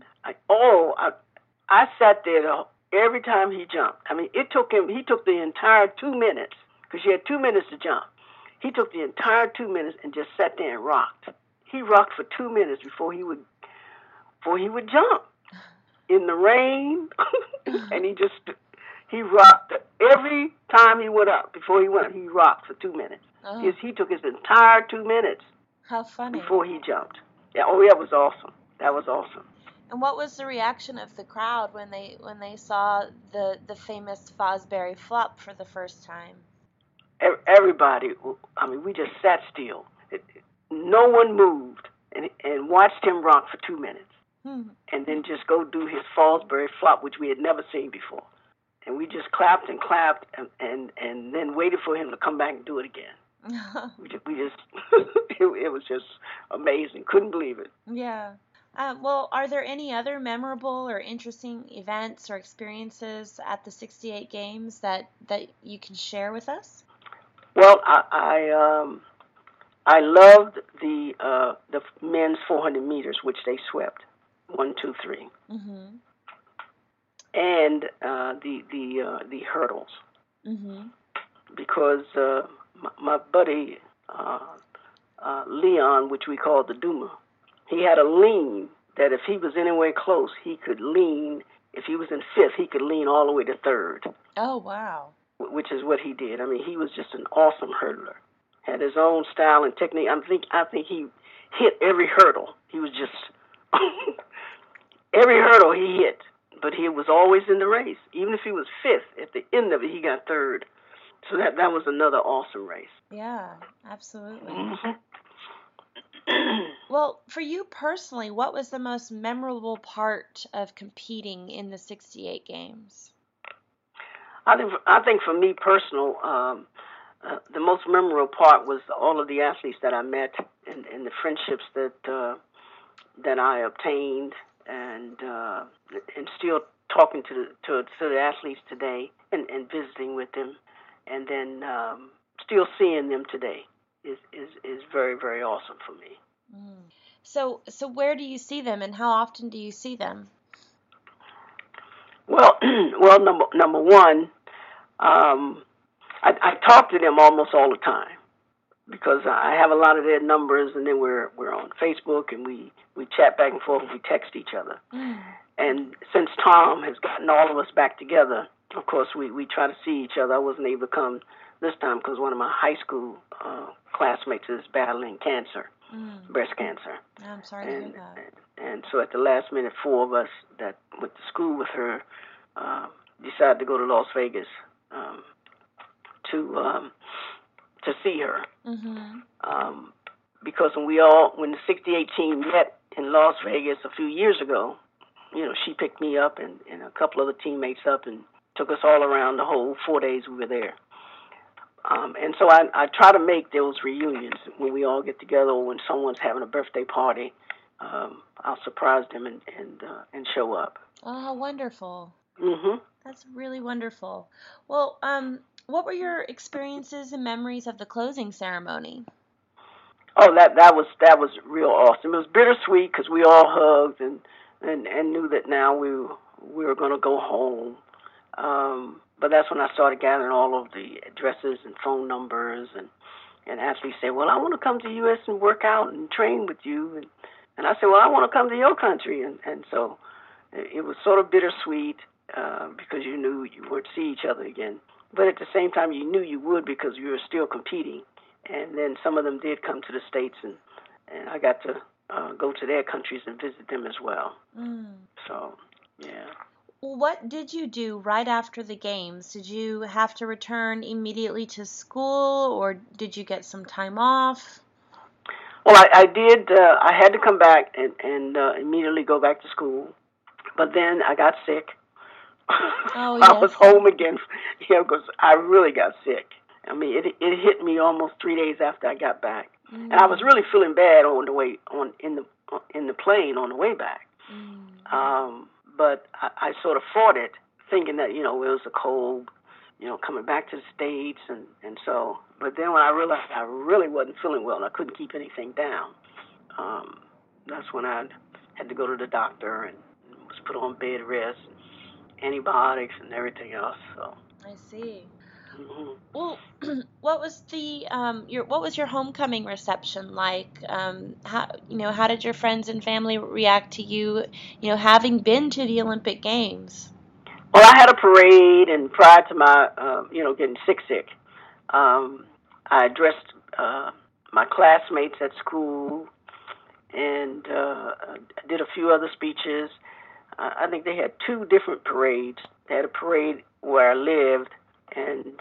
I sat there every time he jumped. I mean, he took the entire 2 minutes, because you had 2 minutes to jump. He took the entire 2 minutes and just sat there and rocked. He rocked for 2 minutes before he would jump in the rain, and he rocked every time he went up. Before he went up, he rocked for 2 minutes. Oh. He took his entire 2 minutes. How funny. Before he jumped. Yeah, that was awesome. That was awesome. And what was the reaction of the crowd when they saw the famous Fosbury flop for the first time? Everybody, I mean, we just sat still. No one moved and watched him rock for 2 minutes. And then just go do his Fosbury flop, which we had never seen before. And we just clapped and clapped and then waited for him to come back and do it again. we just it was just amazing. Couldn't believe it. Yeah. Well, are there any other memorable or interesting events or experiences at the 68 Games that you can share with us? Well, I loved the men's 400 meters, which they swept 1, 2, 3, and the hurdles, because my buddy Leon, which we called the Duma, he had a lean that if he was anywhere close, he could lean. If he was in fifth, he could lean all the way to third. Oh, wow. Which is what he did. I mean, he was just an awesome hurdler. Had his own style and technique. I think he hit every hurdle. He was just every hurdle he hit, but he was always in the race. Even if he was fifth, at the end of it, he got third. So that was another awesome race. Yeah, absolutely. Well, for you personally, what was the most memorable part of competing in the 68 Games? I think for me personal, the most memorable part was all of the athletes that I met and the friendships that I obtained, and still talking to the athletes today and visiting with them, and then still seeing them today is very, very awesome for me. So where do you see them, and how often do you see them? Well, number one, I talk to them almost all the time because I have a lot of their numbers, and then we're on Facebook, and we chat back and forth, and we text each other. And since Tom has gotten all of us back together, of course we try to see each other. I wasn't able to come this time because one of my high school classmates is battling cancer, breast cancer. I'm sorry to hear that. And so at the last minute, 4 of us that went to school with her decided to go to Las Vegas to see her. Because when the 68 team met in Las Vegas a few years ago, she picked me up and a couple other teammates up and took us all around the whole 4 days we were there. And so I try to make those reunions when we all get together, or when someone's having a birthday party. I'll surprise them and show up. Oh, how wonderful! That's really wonderful. Well, what were your experiences and memories of the closing ceremony? Oh, that was real awesome. It was bittersweet because we all hugged and knew that now we were going to go home. But that's when I started gathering all of the addresses and phone numbers, and athletes say, well, I want to come to the U.S. and work out and train with you. And I said, well, I want to come to your country. And so it was sort of bittersweet because you knew you would see each other again. But at the same time, you knew you would because you were still competing. And then some of them did come to the States, and I got to go to their countries and visit them as well. So, yeah. What did you do right after the games? Did you have to return immediately to school, or did you get some time off? Well, I did. I had to come back and immediately go back to school. But then I got sick. Oh, yes. I was home again, because I really got sick. I mean, it hit me almost 3 days after I got back, and I was really feeling bad on the way in the plane on the way back. But I sort of fought it thinking that, it was a cold, coming back to the States. And so, but then when I realized I really wasn't feeling well and I couldn't keep anything down, um, that's when I had to go to the doctor and was put on bed rest, antibiotics, and everything else. So. I see. Hmm. Well, what was your homecoming reception like? How did your friends and family react to you, having been to the Olympic Games? Well, I had a parade, and prior to my, getting sick, I addressed my classmates at school, and did a few other speeches. I think they had two different parades. They had a parade where I lived, and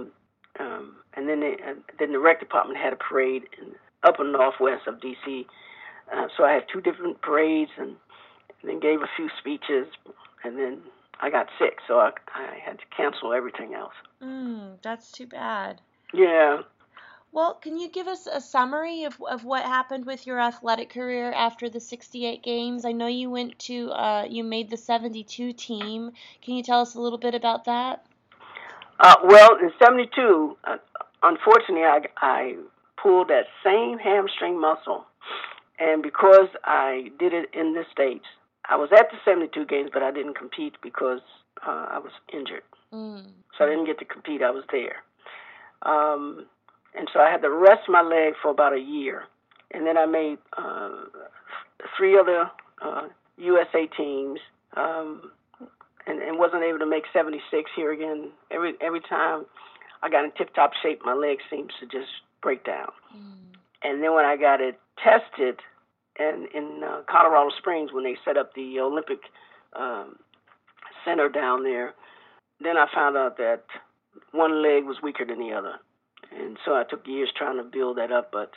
then the rec department had a parade in upper northwest of D.C. So I had two different parades, and then gave a few speeches, and then I got sick, so I had to cancel everything else. That's too bad. Yeah. Well, can you give us a summary of what happened with your athletic career after the 68 games? I know you you made the 72 team. Can you tell us a little bit about that? Well, in '72, unfortunately, I pulled that same hamstring muscle, and because I did it in the States, I was at the '72 games, but I didn't compete because I was injured. So I didn't get to compete. I was there. And so I had to rest my leg for about a year. And then I made three other USA teams, and wasn't able to make 76 here again. Every time I got in tip-top shape, my leg seems to just break down. And then when I got it tested in Colorado Springs, when they set up the Olympic center down there, then I found out that one leg was weaker than the other. And so I took years trying to build that up, but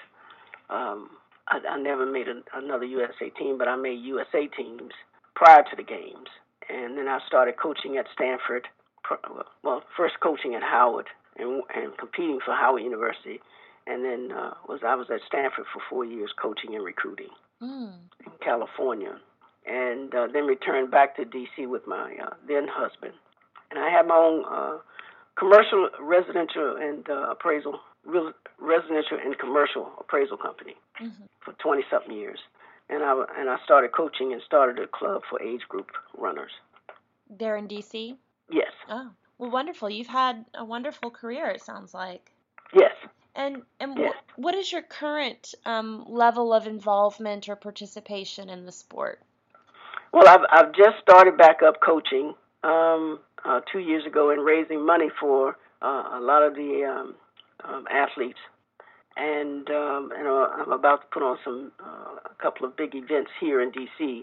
I never made another USA team, but I made USA teams prior to the games. And then I started coaching at Stanford, first coaching at Howard and competing for Howard University. And then I was at Stanford for 4 years coaching and recruiting in California. And then returned back to D.C. with my then husband. And I had my own commercial, residential, and residential and commercial appraisal company for 20-something years. And I started coaching and started a club for age group runners. There in D.C.? Yes. Oh, well, wonderful. You've had a wonderful career, it sounds like. Yes. And yes. What is your current level of involvement or participation in the sport? Well, I've just started back up coaching 2 years ago and raising money for a lot of the athletes. And I'm about to put on a couple of big events here in D.C.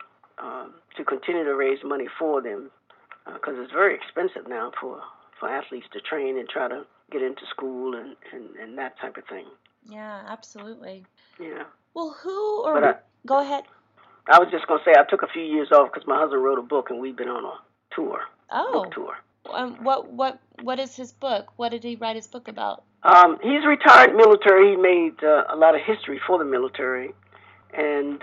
To continue to raise money for them, because it's very expensive now for athletes to train and try to get into school and that type of thing. Yeah, absolutely. Yeah. Well, go ahead. I was just going to say I took a few years off because my husband wrote a book and we've been on a tour. Oh. Book tour. What is his book? What did he write his book about? He's retired military. He made a lot of history for the military, and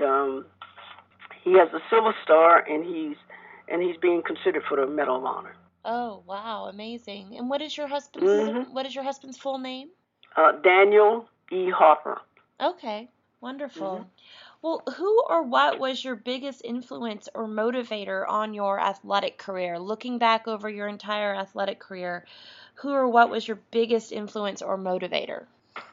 he has a Silver Star, and he's being considered for the Medal of Honor. Oh, wow, amazing! And what is your husband's full name? Daniel E. Harper. Okay, wonderful. Well, who or what was your biggest influence or motivator on your athletic career? Looking back over your entire athletic career, who or what was your biggest influence or motivator?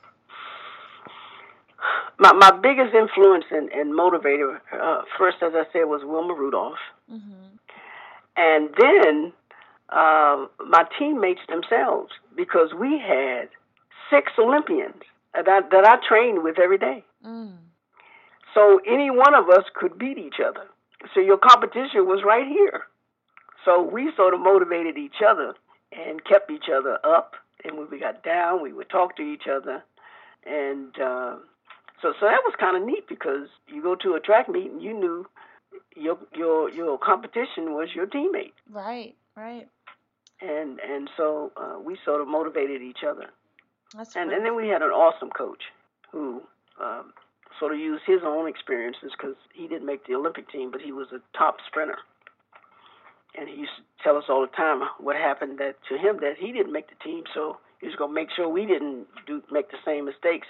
My biggest influence and motivator, first, as I said, was Wilma Rudolph. And then my teammates themselves, because we had 6 Olympians that I trained with every day. So any one of us could beat each other. So your competition was right here. So we sort of motivated each other and kept each other up. And when we got down, we would talk to each other. And so that was kind of neat, because you go to a track meet and you knew your competition was your teammate. Right. And so we sort of motivated each other. And then we had an awesome coach who sort of used his own experiences, because he didn't make the Olympic team, but he was a top sprinter. and he used to tell us all the time what happened to him, that he didn't make the team, so he was going to make sure we didn't make the same mistakes,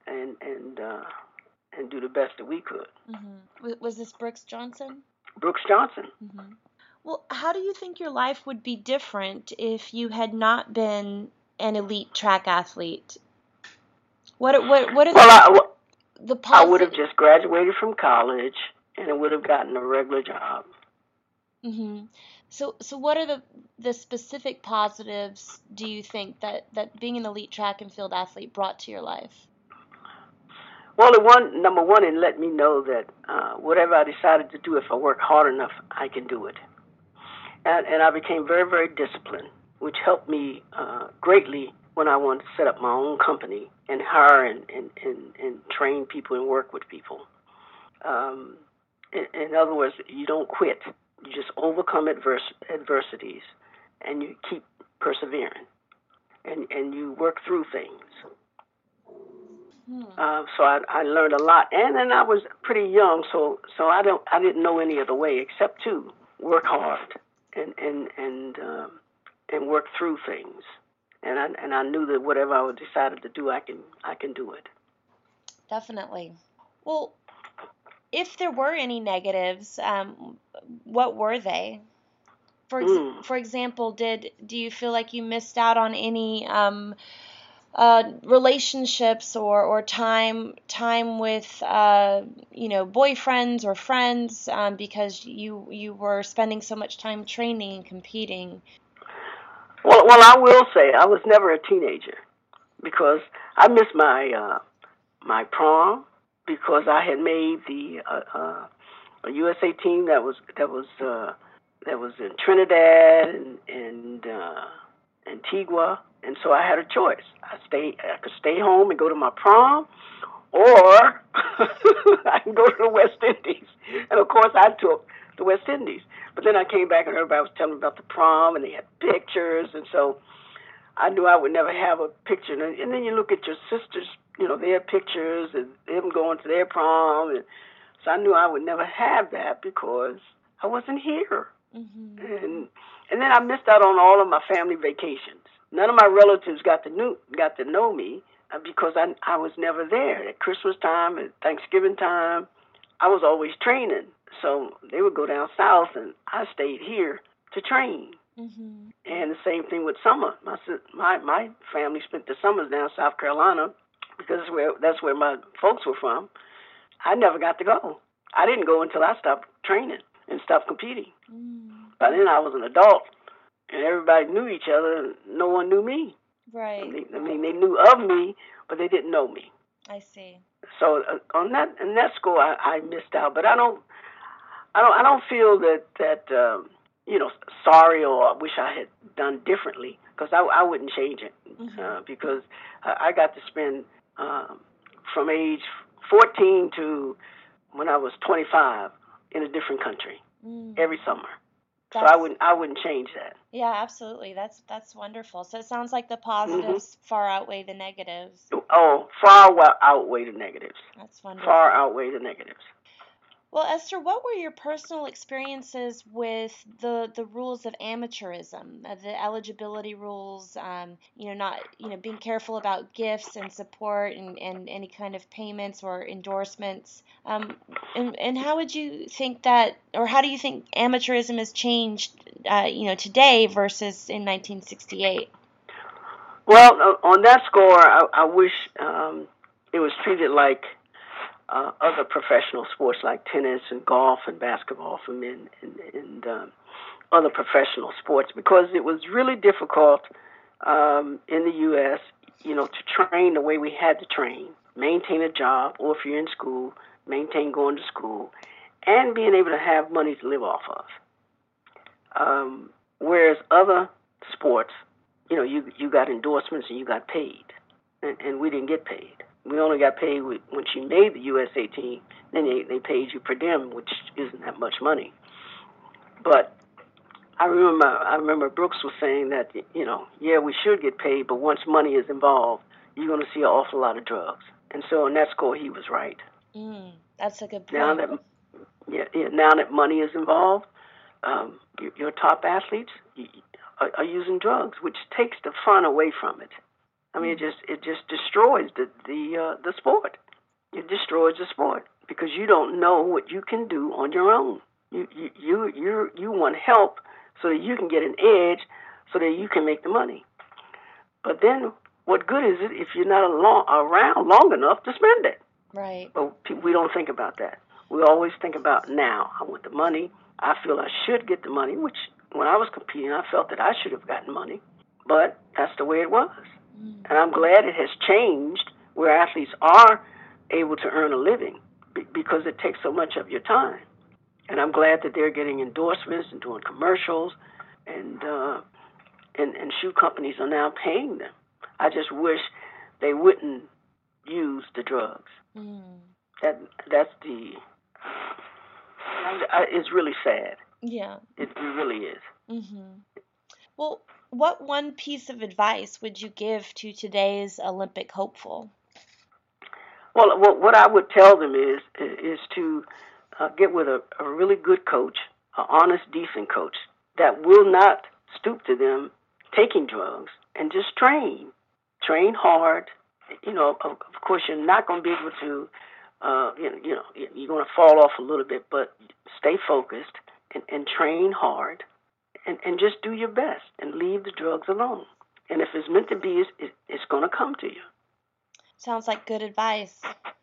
and do the best that we could. Mm-hmm. Was this Brooks Johnson? Brooks Johnson. Mm-hmm. Well, how do you think your life would be different if you had not been an elite track athlete? What are the I would have just graduated from college, and I would have gotten a regular job. Mm-hmm. So what are the specific positives do you think that being an elite track and field athlete brought to your life? Well, number one, it let me know that whatever I decided to do, if I work hard enough, I can do it. And I became very, very disciplined, which helped me greatly when I wanted to set up my own company and hire and train people and work with people. In other words, you don't quit. You just overcome adversities, and you keep persevering, and you work through things. So I learned a lot, and then I was pretty young, so I didn't know any other way except to work hard and work through things, and I knew that whatever I decided to do, I can do it. Definitely. Well, if there were any negatives, what were they? For example, do you feel like you missed out on any relationships or time with boyfriends or friends because you were spending so much time training and competing? Well, I will say I was never a teenager because I missed my prom because I had made the a USA team that was in Trinidad and Antigua. And so I had a choice. I could stay home and go to my prom, or I can go to the West Indies. And of course, I took the West Indies. But then I came back and everybody was telling me about the prom, and they had pictures, and so I knew I would never have a picture. And then you look at your sisters, their pictures and them going to their prom, and so I knew I would never have that because I wasn't here. Mm-hmm. And then I missed out on all of my family vacations. None of my relatives got to know me because I was never there. At Christmas time, at Thanksgiving time, I was always training. So they would go down south, and I stayed here to train. Mm-hmm. And the same thing with summer. My family spent the summers down South Carolina because that's where my folks were from. I never got to go. I didn't go until I stopped training and stopped competing. By then I was an adult. And everybody knew each other, and no one knew me. Right. I mean, they knew of me, but they didn't know me. I see. So on that score, I missed out. But I don't feel that sorry or I wish I had done differently because I wouldn't change it because I got to spend from age 14 to when I was 25 in a different country every summer. So I wouldn't change that. Yeah, absolutely. That's wonderful. So it sounds like the positives far outweigh the negatives. Oh, far outweigh the negatives. That's wonderful. Far outweigh the negatives. Well, Esther, what were your personal experiences with the rules of amateurism, the eligibility rules? Being careful about gifts and support and any kind of payments or endorsements. And how would you think that, or how do you think amateurism has changed, today versus in 1968? Well, on that score, I wish it was treated like other professional sports like tennis and golf and basketball for men and other professional sports because it was really difficult in the U.S., to train the way we had to train, maintain a job, or if you're in school, maintain going to school, and being able to have money to live off of. Whereas other sports, you got endorsements and you got paid, and we didn't get paid. We only got paid when she made the USA team. Then they paid you per diem, which isn't that much money. But I remember Brooks was saying that we should get paid, but once money is involved, you're going to see an awful lot of drugs. And so on that score, he was right. That's a good point. Now that money is involved, your top athletes are using drugs, which takes the fun away from it. I mean, it just destroys the sport. It destroys the sport because you don't know what you can do on your own. You want help so that you can get an edge, so that you can make the money. But then, what good is it if you're not around long enough to spend it? Right. But we don't think about that. We always think about now. I want the money. I feel I should get the money, which when I was competing, I felt that I should have gotten money. But that's the way it was. And I'm glad it has changed where athletes are able to earn a living because it takes so much of your time. And I'm glad that they're getting endorsements and doing commercials, and shoe companies are now paying them. I just wish they wouldn't use the drugs. That's the. It's really sad. Yeah. It really is. Well, what one piece of advice would you give to today's Olympic hopeful? Well, what I would tell them is to get with a really good coach, an honest, decent coach that will not stoop to them taking drugs, and just train hard. You know, of course, you're not going to be able to, you're going to fall off a little bit, but stay focused and train hard, and just do your best and leave the drugs alone. And if it's meant to be, it's going to come to you. Sounds like good advice.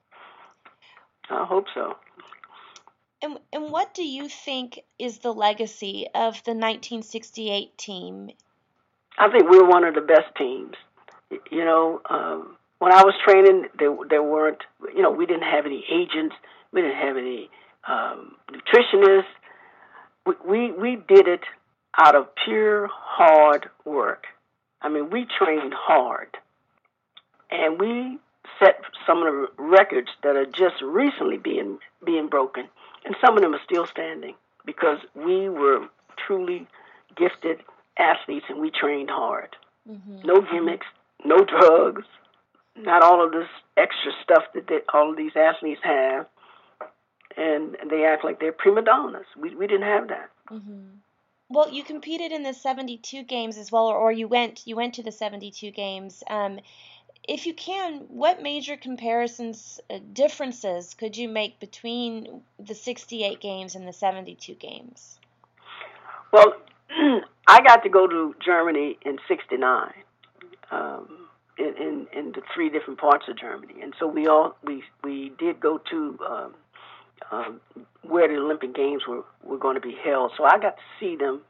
I hope so. And what do you think is the legacy of the 1968 team? I think we're one of the best teams. You know, when I was training, there weren't, we didn't have any agents. We didn't have any nutritionists. We did it out of pure hard work. I mean, we trained hard. And we set some of the records that are just recently being broken. And some of them are still standing because we were truly gifted athletes and we trained hard. No gimmicks, no drugs, not all of this extra stuff that all of these athletes have. And they act like they're prima donnas. We didn't have that. Well, you competed in the 72 games as well, or you went to the 72 games. If you can, what major comparisons, differences could you make between the 68 games and the 72 games? Well, I got to go to Germany in '69, in the three different parts of Germany, and so we did go to where the Olympic Games were going to be held. So I got to see them,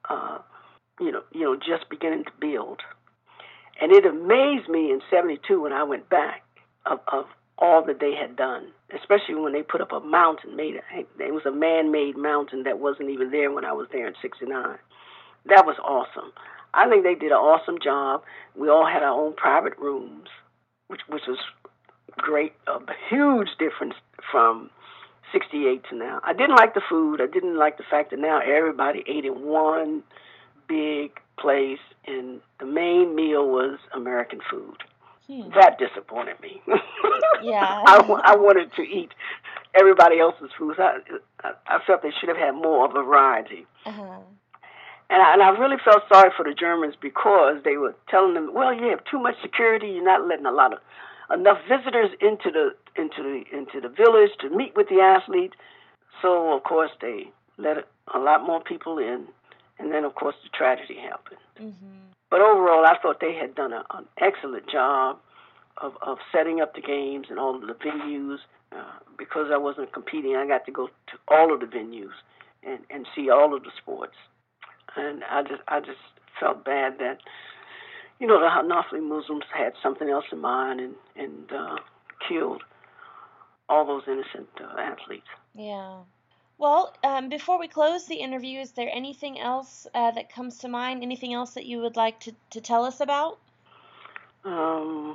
just beginning to build. And it amazed me in '72 when I went back of all that they had done, especially when they put up a mountain. It was a man-made mountain that wasn't even there when I was there in '69. That was awesome. I think they did an awesome job. We all had our own private rooms, which was great. A huge difference from '68 to now. I didn't like the food. I didn't like the fact that now everybody ate in one big place, and the main meal was American food. That disappointed me. Yeah. I wanted to eat everybody else's food. I felt they should have had more variety. And I really felt sorry for the Germans because they were telling them, well, you have too much security. You're not letting enough visitors into the village to meet with the athletes. So of course they let a lot more people in, and then of course the tragedy happened. But overall, I thought they had done an excellent job of setting up the games and all of the venues. Because I wasn't competing, I got to go to all of the venues and see all of the sports. And I just felt bad that, the Hanafi Muslims had something else in mind and killed all those innocent athletes. Yeah. Well, before we close the interview, is there anything else that comes to mind? Anything else that you would like to tell us about? Well,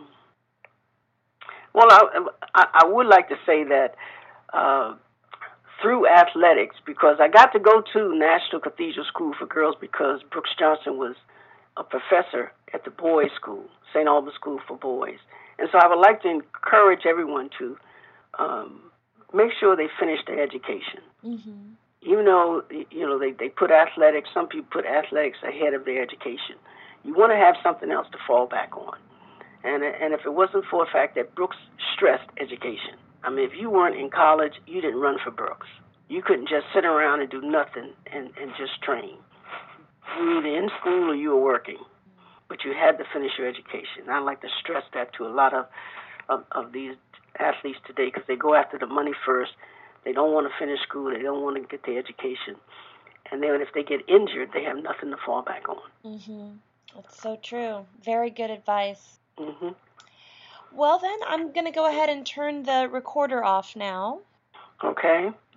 I would like to say that through athletics, because I got to go to National Cathedral School for Girls because Brooks Johnson was a professor at the boys' school, St. Albans School for Boys. And so I would like to encourage everyone to make sure they finish their education. Even though, they put athletics, some people put athletics ahead of their education. You want to have something else to fall back on. And if it wasn't for the fact that Brooks stressed education, I mean, if you weren't in college, you didn't run for Brooks. You couldn't just sit around and do nothing and just train. You were either in school or you were working, but you had to finish your education. And I like to stress that to a lot of these athletes today, because they go after the money first. They don't want to finish school. They don't want to get their education. And then if they get injured, they have nothing to fall back on. Mm-hmm. That's so true. Very good advice. Mm-hmm. Well, then, I'm going to go ahead and turn the recorder off now. Okay.